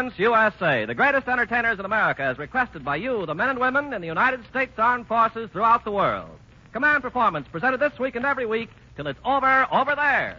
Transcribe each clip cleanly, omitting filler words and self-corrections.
Performance USA, the greatest entertainers in America, as requested by you, the men and women in the United States Armed Forces throughout the world. Command Performance, presented this week and every week till it's over there.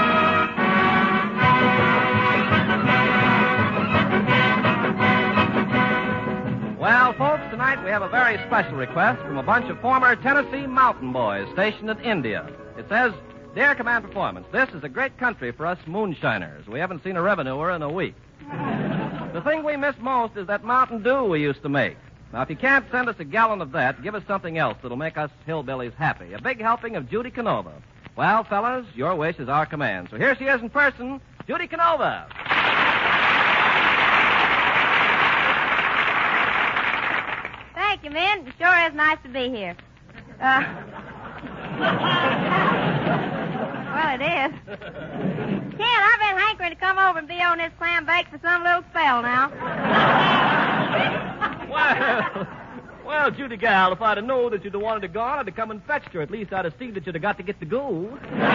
Well, folks, tonight we have a very special request from a bunch of former Tennessee mountain boys stationed in India. It says, "Dear Command Performance, this is a great country for us moonshiners. We haven't seen a revenuer in a week. The thing we miss most is that Mountain Dew we used to make. Now, if you can't send us a gallon of that, give us something else that'll make us hillbillies happy. A big helping of Judy Canova." Well, fellas, your wish is our command. So here she is in person, Judy Canova. Thank you, men. It sure is nice to be here. Well, it is. Ken, I've been hankering to come over and be on this clam bake for some little spell now. Well, Judy gal, if I'd have known that you'd have wanted to go, I'd have come and fetched her. At least I'd have seen that you'd have got to get the gold.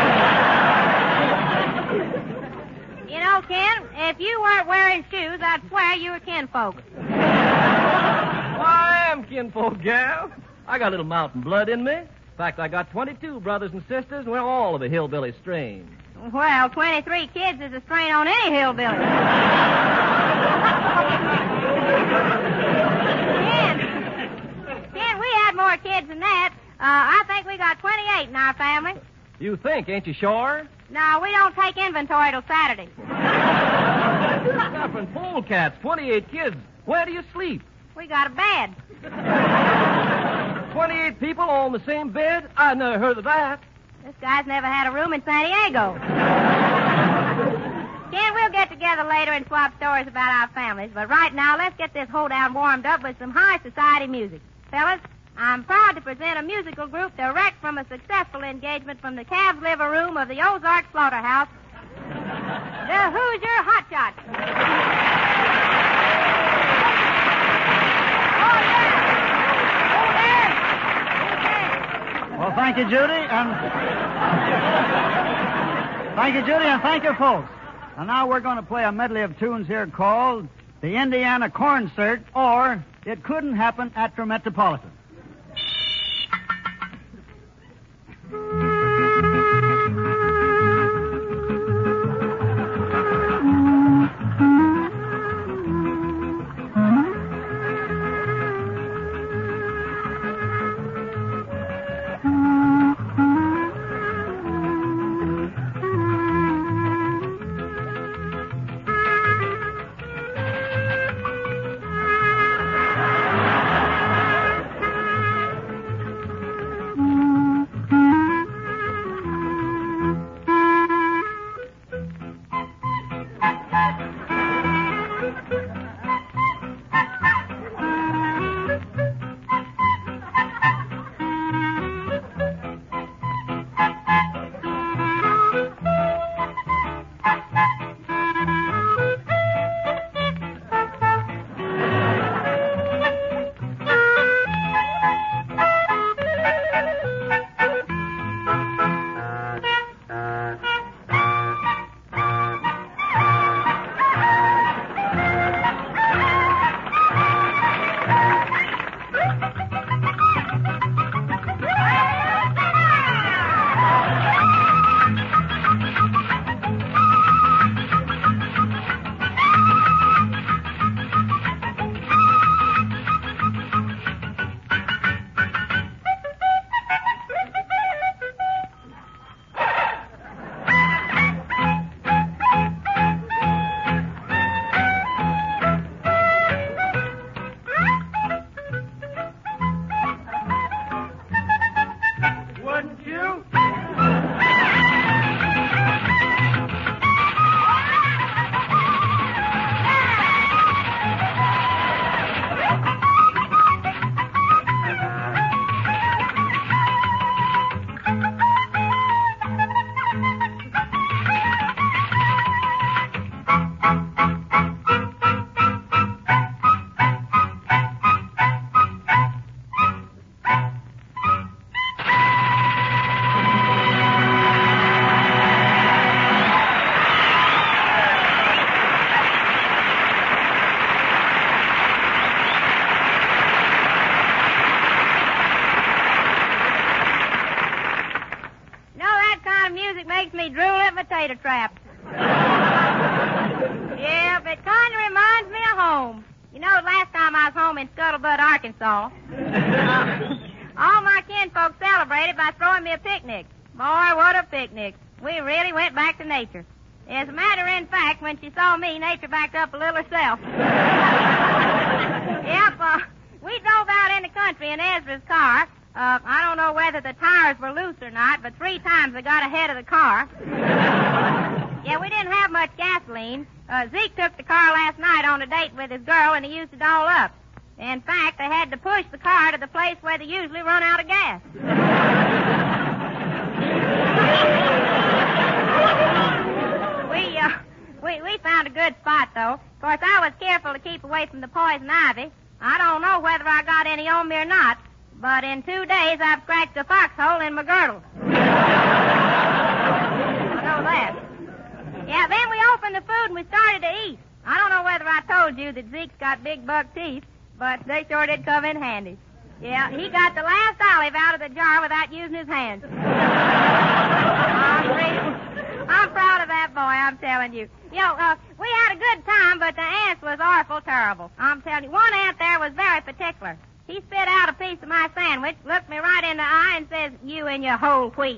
You know, Ken, if you weren't wearing shoes, I'd swear you were kinfolk. I am kinfolk, gal. I got a little mountain blood in me. In fact, I got 22 brothers and sisters, and we're all of a hillbilly strain. Well, 23 kids is a strain on any hillbilly. Ken, we had more kids than that. I think we got 28 in our family. You think, ain't you sure? No, we don't take inventory till Saturday. Suffering polecats, 28 kids. Where do you sleep? We got a bed. 28 people all in the same bed? I never heard of that. This guy's never had a room in San Diego. Ken, we'll get together later and swap stories about our families, but right now, let's get this hoedown warmed up with some high society music. Fellas, I'm proud to present a musical group direct from a successful engagement from the calves' liver room of the Ozark Slaughterhouse, the Hoosier Hotshots. Well, thank you, Judy, and thank you, folks. And now we're going to play a medley of tunes here called the Indiana Corncert, or It Couldn't Happen at the Metropolitan. music makes me drool at potato traps. Yeah, but it kind of reminds me of home. You know, last time I was home in Scuttlebutt, Arkansas, all my kinfolk celebrated by throwing me a picnic. Boy, what a picnic. We really went back to nature. As a matter of fact, when she saw me, nature backed up a little herself. Yep, we drove out in the country in Ezra's car. I don't know whether the tires were loose or not, but 3 times I got ahead of the car. Yeah, we didn't have much gasoline. Zeke took the car last night on a date with his girl, and he used it all up. In fact, they had to push the car to the place where they usually run out of gas. We found a good spot, though. Of course, I was careful to keep away from the poison ivy. I don't know whether I got any on me or not, but in 2 days I've scratched a foxhole in my girdle. I know that. Yeah, then we opened the food and we started to eat. I don't know whether I told you that Zeke's got big buck teeth, but they sure did come in handy. Yeah, he got the last olive out of the jar without using his hands. I'm proud of that boy, I'm telling you. You know, we had a good time, but the ants was awful terrible. I'm telling you, one ant there was very particular. He spit out a piece of my sandwich, looked me right in the eye, and says, "You and your whole wheat."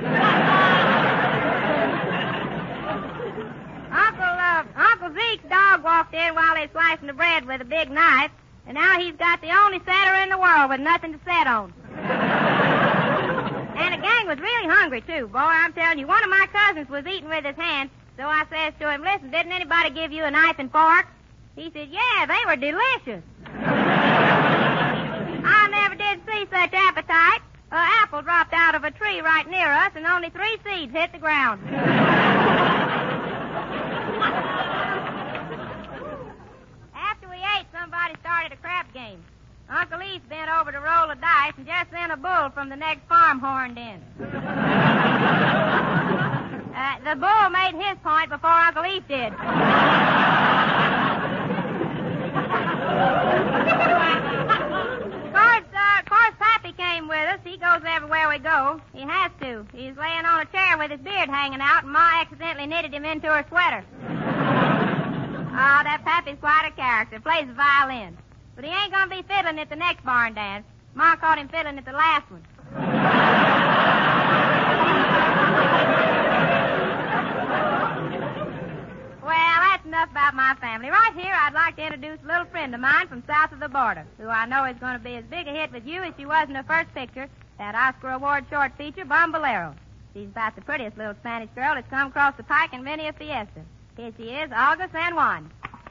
Uncle Zeke's dog walked in while they were slicing the bread with a big knife, and now he's got the only setter in the world with nothing to set on. And the gang was really hungry, too. Boy, I'm telling you, one of my cousins was eating with his hands, so I says to him, "Listen, didn't anybody give you a knife and fork?" He said, "Yeah, they were delicious." I never did see such appetite. An apple dropped out of a tree right near us, and only 3 seeds hit the ground. After we ate, somebody started a crap game. Uncle East bent over to roll a dice, and just then a bull from the next farm horned in. The bull made his point before Uncle East did. Of course, Pappy came with us. He goes everywhere we go. He has to. He's laying on a chair with his beard hanging out, and Ma accidentally knitted him into her sweater. Oh, that Pappy's quite a character. Plays the violin. But he ain't going to be fiddling at the next barn dance. Ma caught him fiddling at the last one. Well, that's enough about my family. Right here, I'd like to introduce a little friend of mine from south of the border, who I know is going to be as big a hit with you as she was in her first picture, that Oscar Award short feature, Bombolero. She's about the prettiest little Spanish girl that's come across the pike in many a fiesta. Here she is, Olga San Juan.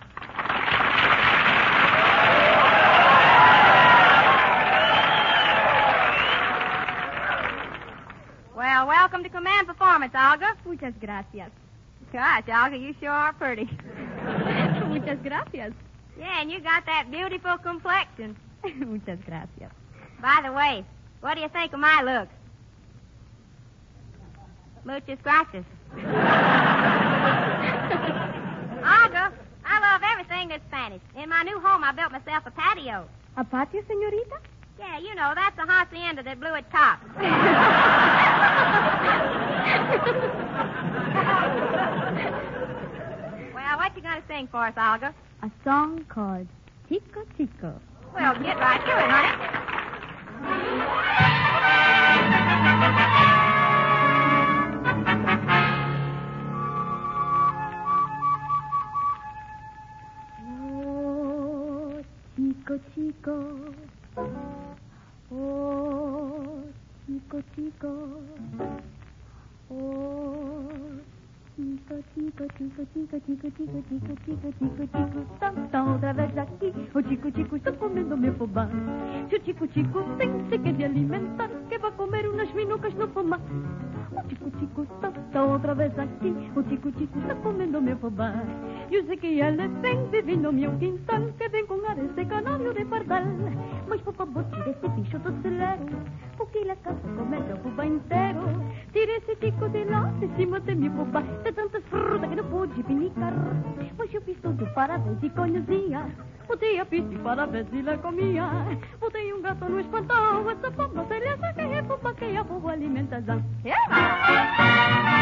Well, welcome to Command Performance, Olga. Muchas gracias. Gosh, Olga, you sure are pretty. Muchas gracias. Yeah, and you got that beautiful complexion. Muchas gracias. By the way, what do you think of my looks? Muchas gracias. Olga, I love everything that's Spanish. In my new home, I built myself a patio. ¿A patio, señorita? Yeah, you know, that's the hacienda that blew its top. Well, what you gonna sing for us, Olga? A song called Chico Chico. Well, get right to it, honey. Oh, Chico Chico. Oh, Chico Chico. Oh, Chico, chico, chico, chico, chico, chico, chico, chico, chico, chico, está otra vez aquí. Oh, chico, chico, está comiendo mi fubá. Si o chico, chico tem que de alimentar, que vai comer unas minucas no pomar. O chico, chico está outra vez aqui. O chico, chico está comendo meu fubá. Eu sei que ele vem vivendo no meu quintal, que vem com ar esse canário de pardal. Mas por favor, tire esse bicho do celeiro, porque ele acaba comendo o fubá inteiro. Tire esse chico de lá, de cima de meu fubá. De tantas frutas que não pude pinicar. Mas eu fiz tudo para ver se conhecia. Botei a pista para ver se ele comia. Botei gato no espantal, essa pomba, se ele acha que é fubá, que é a boa alimentação.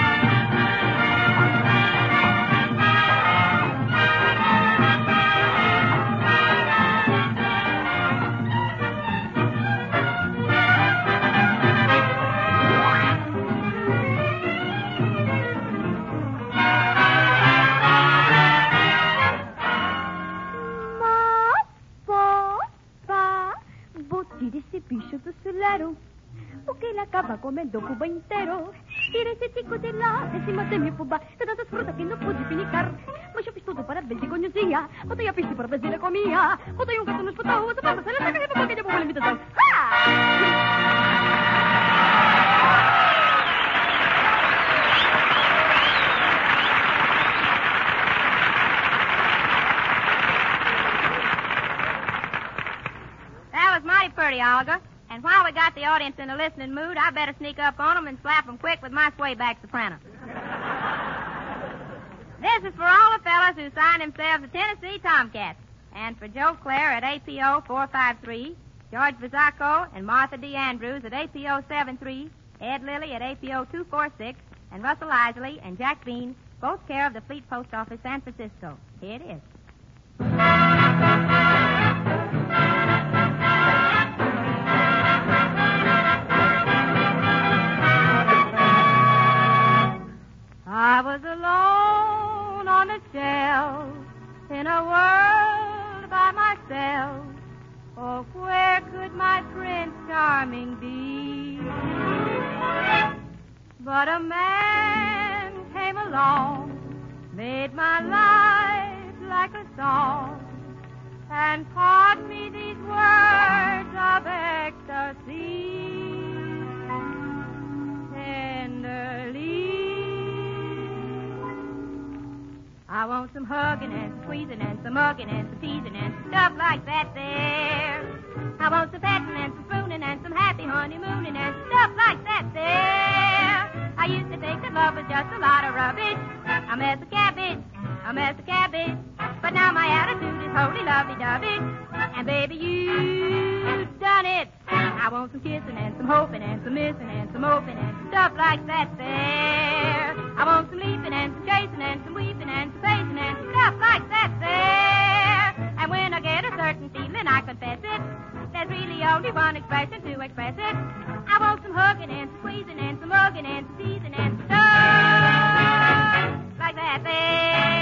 comiendo Cuba entero. Tira ese chico de la encima de mi puba, de tantas frutas que no pude finicar. Mas eu fiz tudo para ver se conhecia. Botei a pista para ver se ele comia. Botei gato nos putaus, para ver se ele saca de boca de boa limitação. That was mighty pretty, Olga. And while we got the audience in a listening mood, I better sneak up on them and slap them quick with my swayback soprano. This is for all the fellas who signed themselves the Tennessee Tomcats. And for Joe Clare at APO 453, George Vizacco and Martha D. Andrews at APO 73, Ed Lilly at APO 246, and Russell Isley and Jack Bean, both care of the Fleet Post Office, San Francisco. Here it is. I was alone on a shelf in a world by myself. Oh, where could my Prince Charming be? But a man came along, made my life like a song, and taught me these words of ecstasy. Tenderly, I want some hugging and some squeezing and some mugging and some teasing and some stuff like that there. I want some petting and some spooning and some happy honeymooning and stuff like that there. I used to think that love was just a lot of rubbish. A mess of cabbage, but now my attitude is wholly lovey-dovey. And baby, you done it. I want some kissing and some hoping and some missing and some hoping and some stuff like that there. I want some leaping and some chasing and some weeping and some pacing and some stuff like that there. And when I get a certain feeling, I confess it. There's really only one expression to express it. I want some hugging and some squeezing and some hugging and some teasing and some stuff like that there.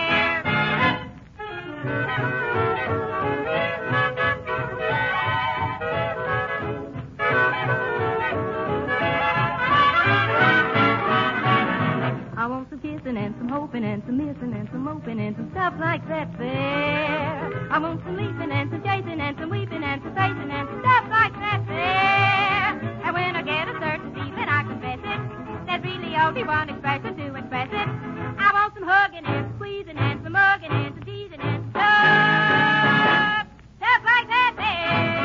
I want some kissing and some hoping and some missing and some hoping and some stuff like that there. I want some leaping and some chasing and some weeping and some facing and some stuff like that there. And when I get a certain feeling, I confess it. There's really only one expression to express it. I want some hugging and some squeezing and some mugging and some teasing and some stuff like that there.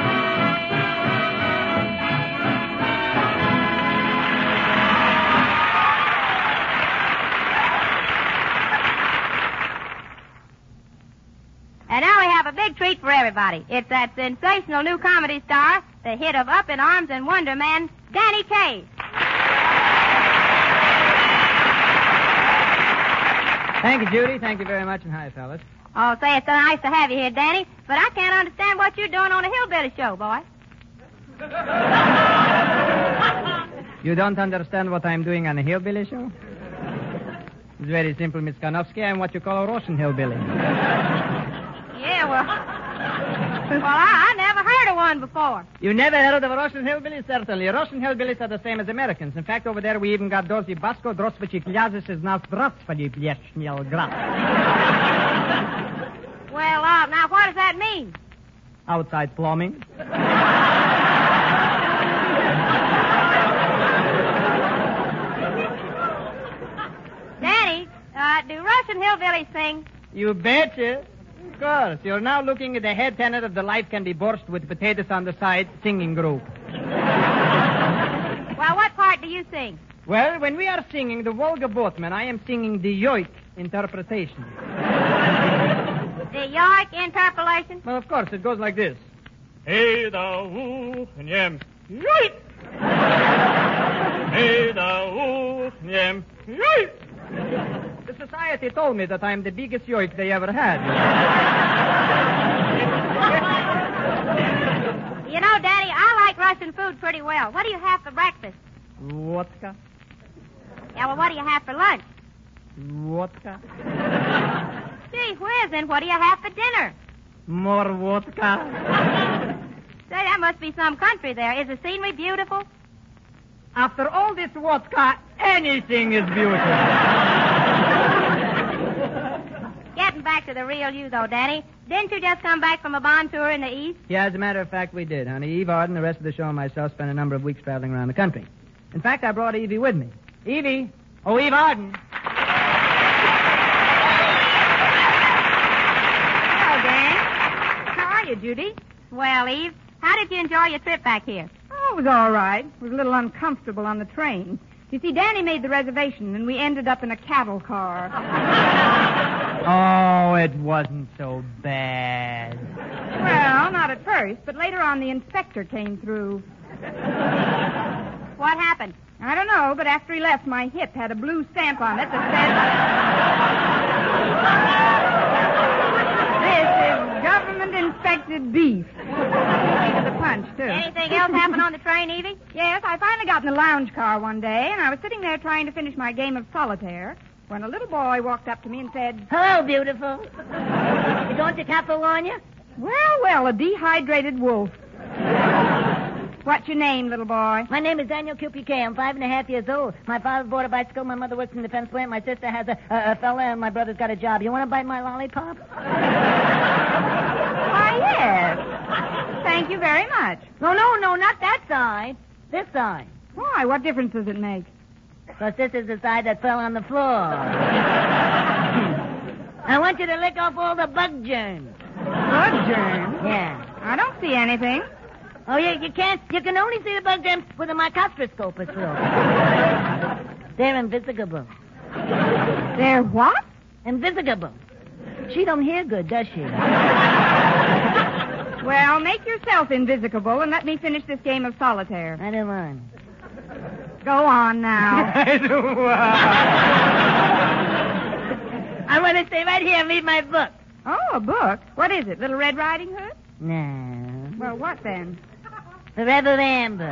And now we have a big treat for everybody. It's that sensational new comedy star, the hit of Up in Arms and Wonder Man, Danny Kaye. Thank you, Judy. Thank you very much, and hi, fellas. Oh, say, it's so nice to have you here, Danny, but I can't understand what you're doing on a hillbilly show, boy. You don't understand what I'm doing on a hillbilly show? It's very simple, Miss Karnofsky. I'm what you call a Russian hillbilly. Yeah, well, I never heard of one before. You never heard of a Russian hillbilly? Certainly. Russian hillbillies are the same as Americans. In fact, over there we even got Dorsey Basko, Drosvich, Klязis is now Zdravstvali, Bleshnel, Graf. Well, now what does that mean? Outside plumbing. Danny, do Russian hillbillies sing? You betcha. Of course. You're now looking at the head tenor of the Life Can Be Borscht with Potatoes on the Side singing group. Well, what part do you sing? Well, when we are singing the Volga Boatman, I am singing the yoik interpretation. The yoik interpolation? Well, of course, it goes like this. Hey, da, woo, yem, yoik! Hey, da, woo, yem, yoik! The society told me that I'm the biggest yoik they ever had. You know, Daddy, I like Russian food pretty well. What do you have for breakfast? Vodka. Yeah, well, what do you have for lunch? Vodka. Gee whiz, then what do you have for dinner? More vodka. Say, that must be some country there. Is the scenery beautiful? After all this vodka, anything is beautiful. Getting back to the real you, though, Danny. Didn't you just come back from a bond tour in the East? Yeah, as a matter of fact, we did, honey. Eve Arden, the rest of the show, and myself spent a number of weeks traveling around the country. In fact, I brought Evie with me. Evie! Oh, Eve Arden! Hello, Dan. How are you, Judy? Well, Eve, how did you enjoy your trip back here? Oh, it was all right. It was a little uncomfortable on the train. You see, Danny made the reservation, and we ended up in a cattle car. Oh, it wasn't so bad. Well, not at first, but later on the inspector came through. What happened? I don't know, but after he left, my hip had a blue stamp on it that said, "This is government-inspected beef." To the punch, too. Anything else happen on the train, Evie? Yes, I finally got in the lounge car one day, and I was sitting there trying to finish my game of solitaire when a little boy walked up to me and said, "Hello, beautiful. Don't your cattle warn you?" Well, a dehydrated wolf. What's your name, little boy? My name is Daniel QPK. I'm 5.5 years old. My father bought a bicycle. My mother works in the defense plant. My sister has a fella, and my brother's got a job. You want to bite my lollipop? Why, yes. Thank you very much. No, not that side. This side. Why? What difference does it make? Because this is the side that fell on the floor. I want you to lick off all the bug germs. Bug germs? Yeah. I don't see anything. Oh, you can't. You can only see the bug germs with a microscope or so. They're invisible. They're what? Invisible. She don't hear good, does she? Well, make yourself invisible and let me finish this game of solitaire. I don't want. Go on now. I don't want. I want to stay right here and read my book. Oh, a book? What is it, Little Red Riding Hood? No. Well, what then? The Rebel Amber.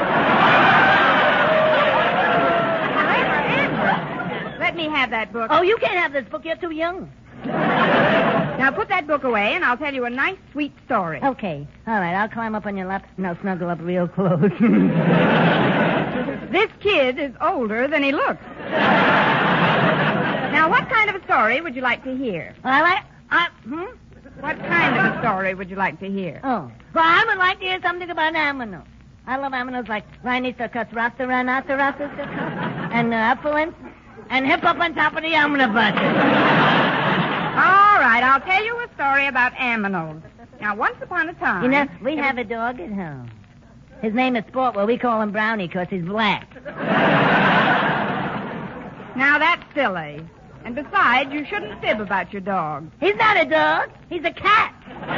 Let me have that book. Oh, you can't have this book. You're too young. Now put that book away, and I'll tell you a nice, sweet story. Okay. All right, I'll climb up on your lap, and I'll snuggle up real close. This kid is older than he looks. Now, what kind of a story would you like to hear? What kind of a story would you like to hear? Oh. Well, I would like to hear something about animals. I love animals like rhinoceros, rhinoceros, and affluence, and hip up on top of the omnibus. All right, I'll tell you a story about aminals. Now, once upon a time... You know, we have a dog at home. His name is Sport. Well, we call him Brownie because he's black. Now, that's silly. And besides, you shouldn't fib about your dog. He's not a dog. He's a cat.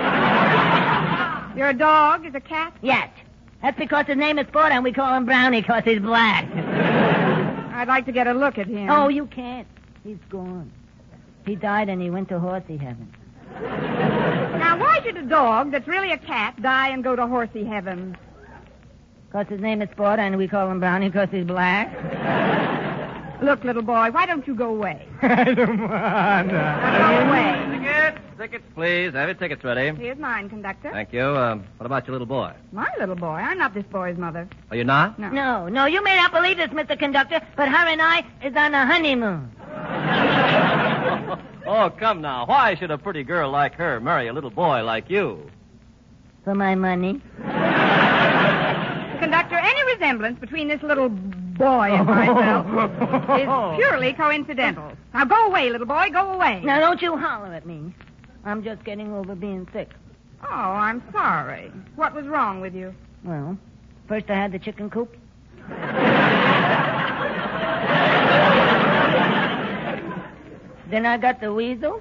Your dog is a cat? Yes. That's because his name is Sport and we call him Brownie because he's black. I'd like to get a look at him. Oh, you can't. He's gone. He died and he went to horsey heaven. Now, why should a dog that's really a cat die and go to horsey heaven? Because his name is Sport and we call him Brownie because he's black. Look, little boy, why don't you go away? I don't want. Go away. Tickets, please. Have your tickets ready. Here's mine, conductor. Thank you. What about your little boy? My little boy. I'm not this boy's mother. Are you not? No. No, you may not believe this, Mr. Conductor, but her and I is on a honeymoon. Oh, come now. Why should a pretty girl like her marry a little boy like you? For my money. Conductor, any resemblance between this little boy and myself is purely coincidental. Now, go away, little boy. Go away. Now, don't you holler at me. I'm just getting over being sick. Oh, I'm sorry. What was wrong with you? Well, first I had the chicken coop. Then I got the weasel.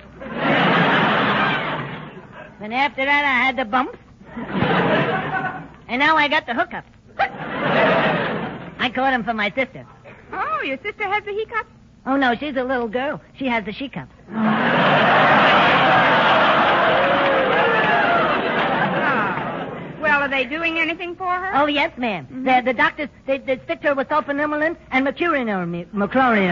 Then after that, I had the bumps. And now I got the hookup. I caught him for my sister. Oh, your sister has the hiccups? Oh, no, she's a little girl. She has the she-cups. Well, are they doing anything for her? Oh, yes, ma'am. Mm-hmm. The doctors, they sticked her with sulfonimulin and mercurinormic. Now,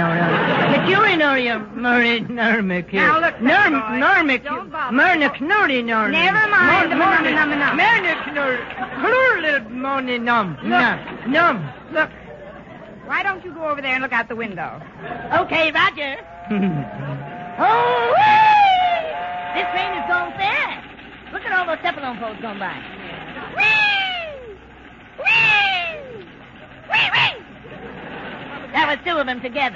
look, don't bother. Never mind. Look, Why don't you go over there and look out the window? Okay, Roger. Oh, whee! This train is going fast. Look at all those Teflon poles going by. Whee! Whee! Whee, whee! That was two of them together.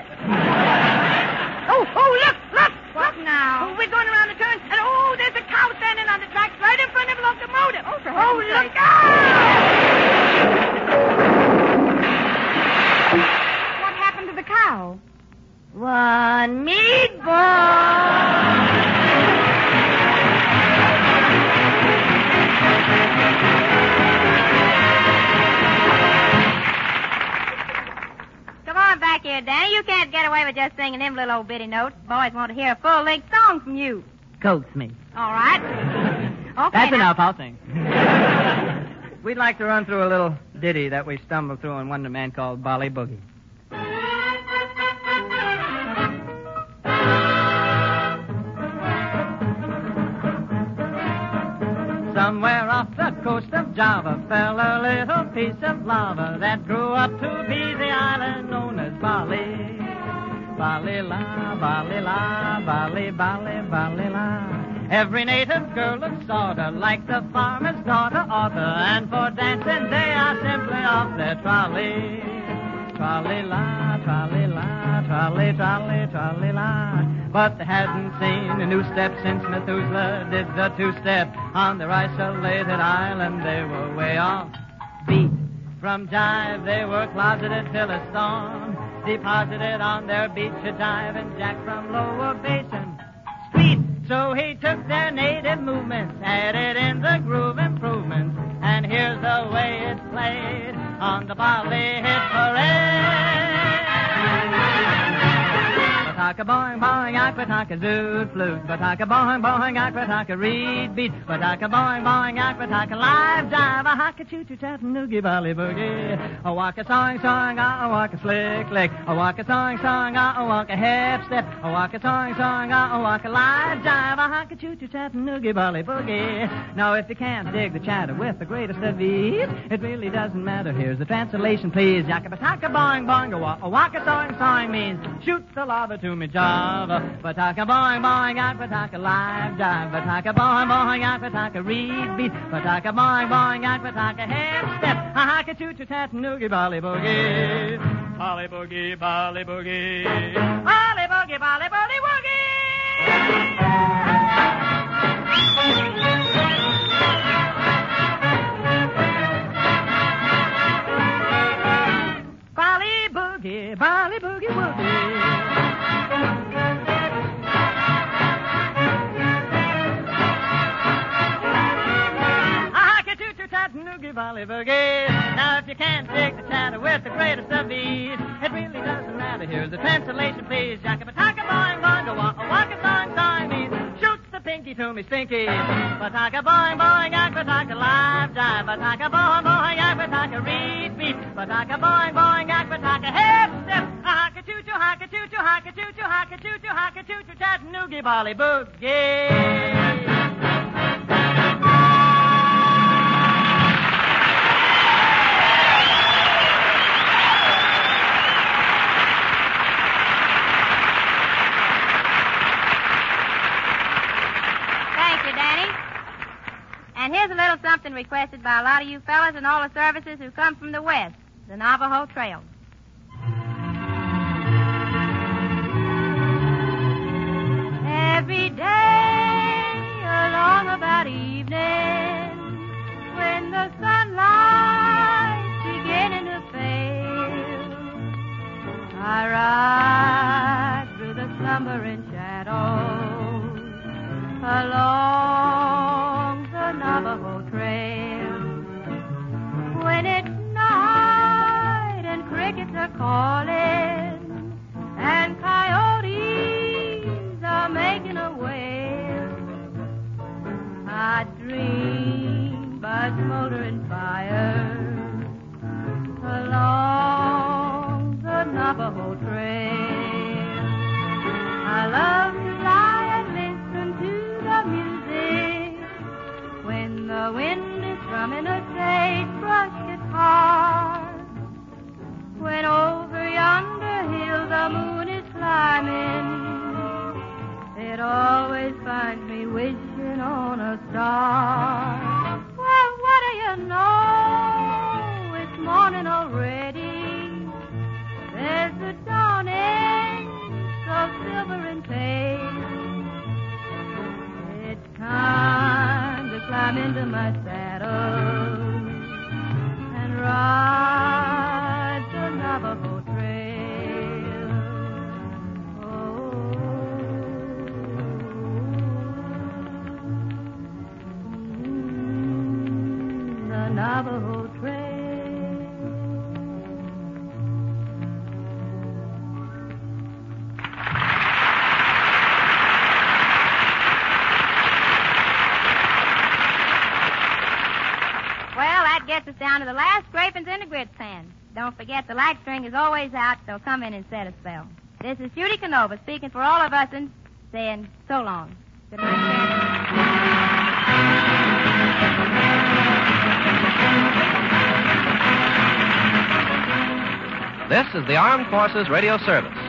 Oh, look! What now? Oh, we're going around the turn, and there's a cow standing on the tracks right in front of the locomotive. Look out! What happened to the cow? One meatball. Come on back here, Danny. You can't get away with just singing them little old bitty notes. Boys want to hear a full-length song from you. Coax me. All right. Okay, That's now. enough. I'll sing. We'd like to run through a little ditty that we stumbled through in Wonder Man called Bali Boogie. Somewhere off the coast of Java fell a little piece of lava that grew up to be the island known as Bali. Bali la, Bali la, Bali, Bali, Bali la. Every native girl looks sorta like the farmer's daughter Arthur, and for dancing they are simply off their trolley. Trolley la, trolley la, trolley, trolley, trolley la. But they hadn't seen a new step since Methuselah did the two-step on their isolated island. They were way off beat. From jive they were closeted till a storm deposited on their beach a jive and Jack from Lower Basin Street. So he took their native movements, added in the groove improvements, and here's the way it's played on the Bali Hit Parade. Bataka boing boing, aquataka zoot flute. Bataka boing boing, aquataka reed beat. Bataka boing boing, aquataka live jive. A haka choo choo Chattanooga Bali Boogie. A waka song song, a waka slick lick. A waka song song, a waka half step. A waka song song, a waka live jive. A haka choo choo Chattanooga Bali Boogie. Now if you can't dig the chatter with the greatest of ease, it really doesn't matter. Here's the translation, please. Yaka bataka boing boing, a waka song song means shoot the lava to me Java. Bataka boing boing, aquataka live jive. Bataka boing boing, aquataka reed beat. Bataka boing boing, aquataka half step. A haka choo choo Chattanooga Bali Boogie. Bali Boogie, Bali Boogie. Bali Boogie, Bali Boogie Woogie. Bali Boogie, Bali Boogie Woogie. Chattanooga Bali Boogie. Now if you can't dig the chatter with the greatest of ease, it really doesn't matter. Here's the translation, please. Yakka bataka boing boing, a waka song song means shoot the pinky to me stinky. Bataka boing boing, aquataka live jive. Bataka boing boing, aquataka reed beat. Bataka boing boing, aquataka half step. A haka choo choo, haka choo choo, haka choo choo, haka choo choo, haka choo choo, Chattanooga Bali Boogie. And here's a little something requested by a lot of you fellas and all the services who come from the West, the Navajo Trail. Every day along about evening, when the sunlight's beginning to fade, I ride through the slumbering shadows along the Navajo Trail. When it's night and crickets are calling and coyotes are making a wail, I dream by smoldering fires along the Navajo Trail. I love to lie and listen to the music when the wind is strumming a sagebrush guitar, when over gets us down to the last scrapings in the grits pan. Don't forget the lag string is always out, so come in and set a spell. This is Judy Canova speaking for all of us and saying so long. Good night, This is the Armed Forces Radio Service.